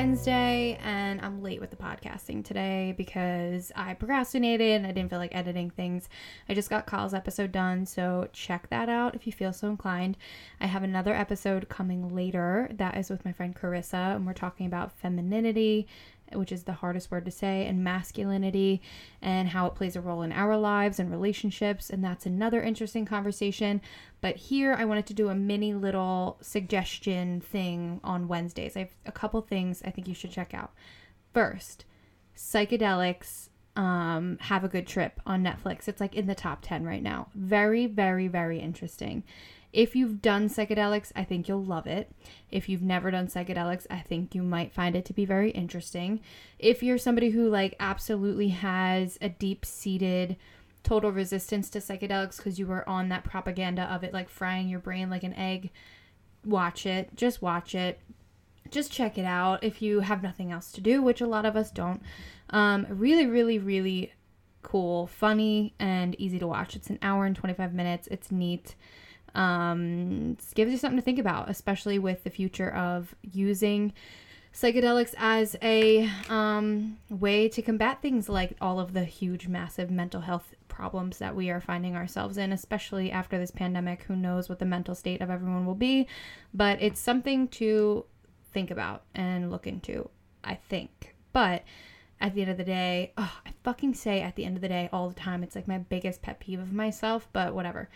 Wednesday, and I'm late with the podcasting today because I procrastinated and I didn't feel like editing things. I just got Kyle's episode done, so check that out if you feel so inclined. I have another episode coming later that is with my friend Carissa, and we're talking about femininity, which is the hardest word to say, and masculinity, and how it plays a role in our lives and relationships, and that's another interesting conversation. But here I wanted to do a mini little suggestion thing on Wednesdays. I have a couple things I think you should check out. First, Psychedelics, Have a Good Trip on Netflix. It's like in the top 10 right now. Very, very, very interesting. If you've done psychedelics, I think you'll love it. If you've never done psychedelics, I think you might find it to be very interesting. If you're somebody who like absolutely has a deep-seated total resistance to psychedelics because you were on that propaganda of it like frying your brain like an egg, watch it. Just watch it. Just check it out if you have nothing else to do, which a lot of us don't. Really, really, really cool, funny, and easy to watch. It's an hour and 25 minutes. It's neat. It gives you something to think about, especially with the future of using psychedelics as a way to combat things like all of the huge, massive mental health problems that we are finding ourselves in, especially after this pandemic. Who knows what the mental state of everyone will be, but it's something to think about and look into, I think. But at the end of the day, I fucking say at the end of the day all the time. It's like my biggest pet peeve of myself, but whatever.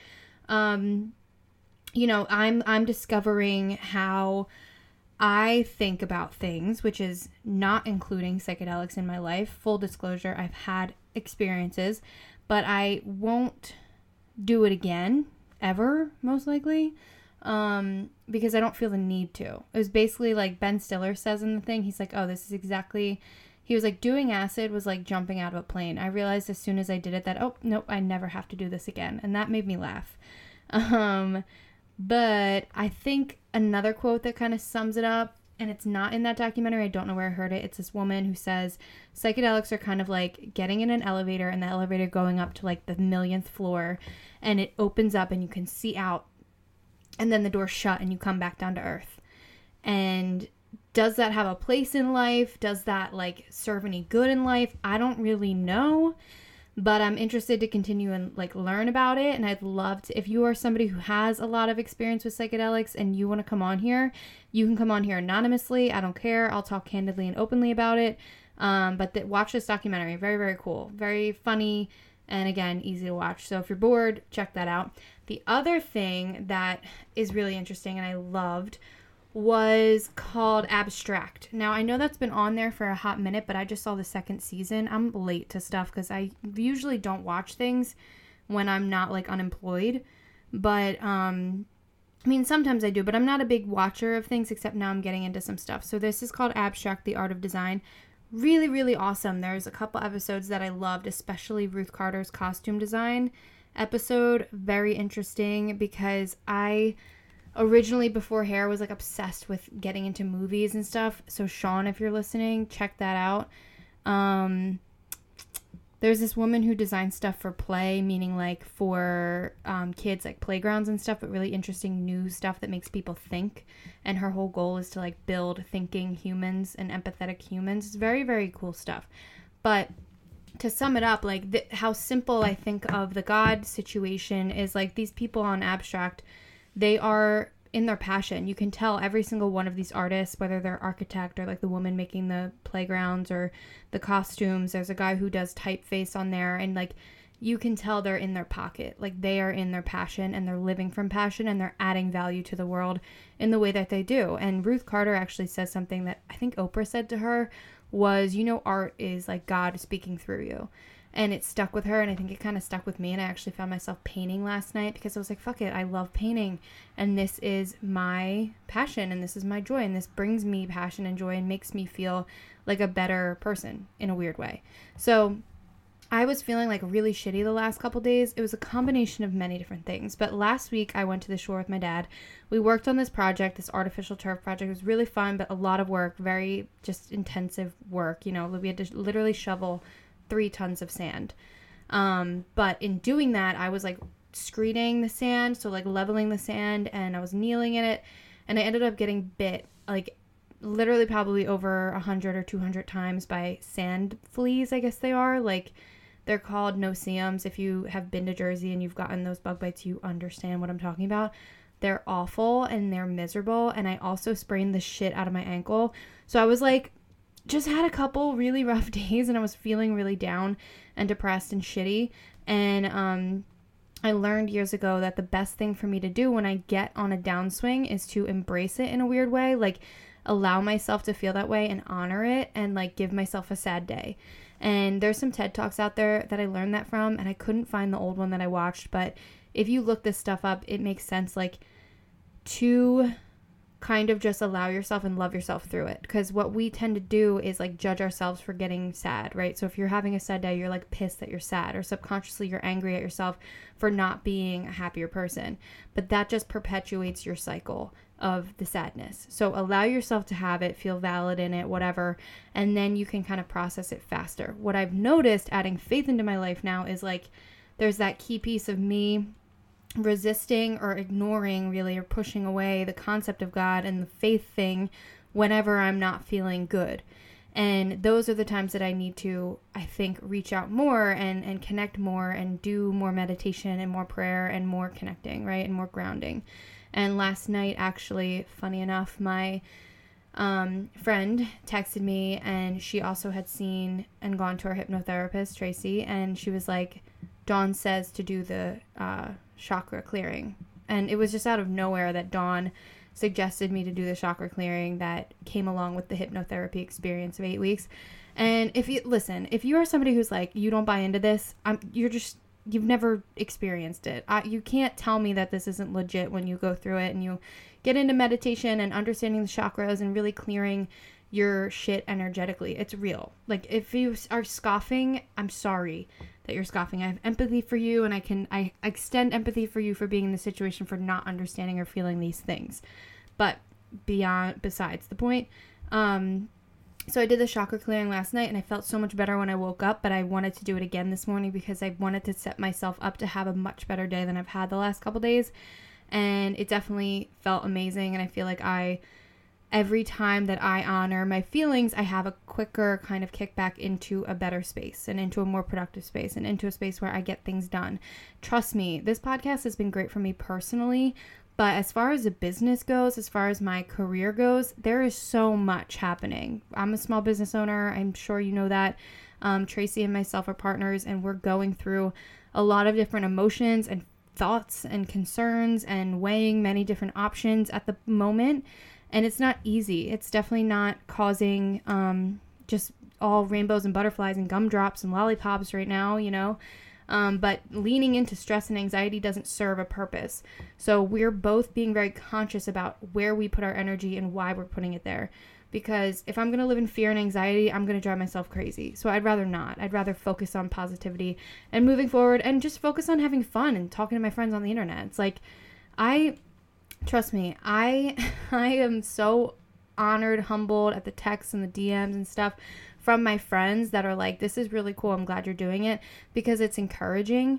You know, I'm discovering how I think about things, which is not including psychedelics in my life. Full disclosure, I've had experiences, but I won't do it again, ever, most likely, because I don't feel the need to. It was basically like Ben Stiller says in the thing. He's like, oh, this is exactly... He was like, doing acid was like jumping out of a plane. I realized as soon as I did it that, oh, nope, I never have to do this again. And that made me laugh. But I think another quote that kind of sums it up, and it's not in that documentary, I don't know where I heard it. It's this woman who says psychedelics are kind of like getting in an elevator and the elevator going up to like the millionth floor, and it opens up and you can see out, and then the door's shut and you come back down to earth. And does that have a place in life? Does that like serve any good in life? I don't really know. But I'm interested to continue and like learn about it. And I'd love to, if you are somebody who has a lot of experience with psychedelics and you want to come on here, you can come on here anonymously. I don't care. I'll talk candidly and openly about it. But watch this documentary. Very, very cool. Very funny. And again, easy to watch. So if you're bored, check that out. The other thing that is really interesting and I loved was called Abstract. Now, I know that's been on there for a hot minute, but I just saw the second season. I'm late to stuff because I usually don't watch things when I'm not, like, unemployed. But, I mean, sometimes I do, but I'm not a big watcher of things, except now I'm getting into some stuff. So this is called Abstract, The Art of Design. Really, really awesome. There's a couple episodes that I loved, especially Ruth Carter's costume design episode. Very interesting because I... originally, before hair, was like obsessed with getting into movies and stuff. So Sean, if you're listening, check that out. There's this woman who designs stuff for play, meaning like for kids, like playgrounds and stuff, but really interesting new stuff that makes people think. And her whole goal is to like build thinking humans and empathetic humans. It's very, very cool stuff. But to sum it up, like how simple I think of the God situation is like these people on Abstract, they are in their passion. You can tell every single one of these artists, whether they're architect or like the woman making the playgrounds or the costumes. There's a guy who does typeface on there, and like you can tell they're in their pocket. Like they are in their passion and they're living from passion and they're adding value to the world in the way that they do. And Ruth Carter actually says something that I think Oprah said to her was, you know, art is like God speaking through you. And it stuck with her, and I think it kind of stuck with me, and I actually found myself painting last night because I was like, fuck it, I love painting, and this is my passion, and this is my joy, and this brings me passion and joy and makes me feel like a better person in a weird way. So I was feeling like really shitty the last couple days. It was a combination of many different things, but last week I went to the shore with my dad. We worked on this project, this artificial turf project. It was really fun, but a lot of work, very just intensive work. You know, we had to literally shovel 3 tons of sand. But in doing that, I was like screening the sand, so like leveling the sand, and I was kneeling in it, and I ended up getting bit like literally probably over 100 or 200 times by sand fleas, I guess they are. Like, they're called no-see-ums. If you have been to Jersey and you've gotten those bug bites, you understand what I'm talking about. They're awful and they're miserable. And I also sprained the shit out of my ankle. So I was like, just had a couple really rough days and I was feeling really down and depressed and shitty. And I learned years ago that the best thing for me to do when I get on a downswing is to embrace it in a weird way. Like, allow myself to feel that way and honor it and like give myself a sad day. And there's some TED Talks out there that I learned that from, and I couldn't find the old one that I watched, but if you look this stuff up, it makes sense, like, to kind of just allow yourself and love yourself through it. Because what we tend to do is like judge ourselves for getting sad, right? So if you're having a sad day, you're like pissed that you're sad, or subconsciously you're angry at yourself for not being a happier person. But that just perpetuates your cycle of the sadness. So allow yourself to have it, feel valid in it, whatever, and then you can kind of process it faster. What I've noticed adding faith into my life now is like there's that key piece of me resisting or ignoring really, or pushing away the concept of God and the faith thing whenever I'm not feeling good. And those are the times that I need to, I think, reach out more and connect more and do more meditation and more prayer and more connecting, right? And more grounding. And last night, actually, funny enough, my friend texted me, and she also had seen and gone to our hypnotherapist, Tracy, and she was like, Dawn says to do the chakra clearing. And it was just out of nowhere that Dawn suggested me to do the chakra clearing that came along with the hypnotherapy experience of 8 weeks. And if you are somebody who's like, you don't buy into this, you've never experienced it. You can't tell me that this isn't legit when you go through it and you get into meditation and understanding the chakras and really clearing your shit energetically. It's real. Like, if you are scoffing, I'm sorry that you're scoffing. I have empathy for you, and I extend empathy for you for being in the situation, for not understanding or feeling these things. But besides the point, so I did the chakra clearing last night, and I felt so much better when I woke up, but I wanted to do it again this morning because I wanted to set myself up to have a much better day than I've had the last couple days. And it definitely felt amazing, and I feel like every time that I honor my feelings, I have a quicker kind of kickback into a better space and into a more productive space and into a space where I get things done. Trust me, this podcast has been great for me personally, but as far as the business goes, as far as my career goes, there is so much happening. I'm a small business owner. I'm sure you know that. Tracy and myself are partners, and we're going through a lot of different emotions and thoughts and concerns and weighing many different options at the moment. And it's not easy. It's definitely not causing just all rainbows and butterflies and gumdrops and lollipops right now, you know. But leaning into stress and anxiety doesn't serve a purpose. So we're both being very conscious about where we put our energy and why we're putting it there. Because if I'm going to live in fear and anxiety, I'm going to drive myself crazy. So I'd rather not. I'd rather focus on positivity and moving forward and just focus on having fun and talking to my friends on the internet. It's like, trust me, I am so honored, humbled at the texts and the DMs and stuff from my friends that are like, this is really cool, I'm glad you're doing it, because it's encouraging.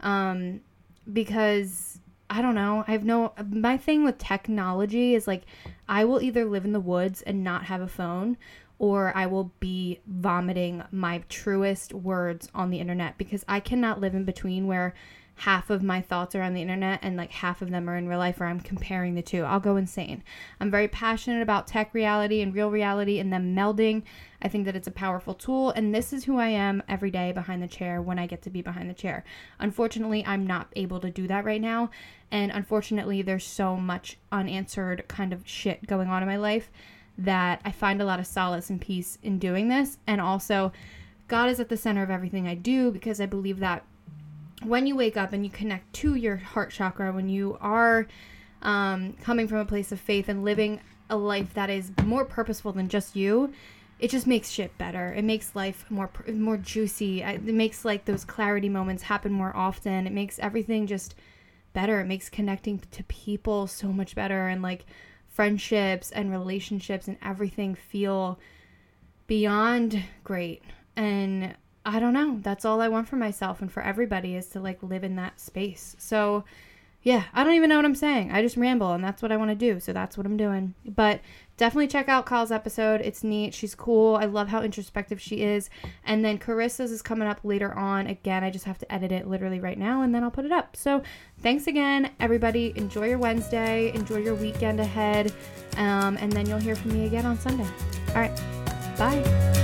Because I don't know, my thing with technology is like, I will either live in the woods and not have a phone, or I will be vomiting my truest words on the internet, because I cannot live in between where half of my thoughts are on the internet and like half of them are in real life, or I'm comparing the two. I'll go insane. I'm very passionate about tech reality and real reality and them melding. I think that it's a powerful tool, and this is who I am every day behind the chair when I get to be behind the chair. Unfortunately, I'm not able to do that right now, and unfortunately there's so much unanswered kind of shit going on in my life that I find a lot of solace and peace in doing this. And also, God is at the center of everything I do, because I believe that when you wake up and you connect to your heart chakra, when you are coming from a place of faith and living a life that is more purposeful than just you, it just makes shit better. It makes life more juicy. It makes like those clarity moments happen more often. It makes everything just better. It makes connecting to people so much better, and like friendships and relationships and everything feel beyond great. And I don't know, that's all I want for myself and for everybody, is to like live in that space. So Yeah, I don't even know what I'm saying. I just ramble, and that's what I want to do, so that's what I'm doing. But definitely check out Kyle's episode. It's neat. She's cool. I love how introspective she is. And then Carissa's is coming up later on. Again, I just have to edit it literally right now, and then I'll put it up. So thanks again, everybody. Enjoy your Wednesday. Enjoy your weekend ahead. And then you'll hear from me again on Sunday. All right. Bye.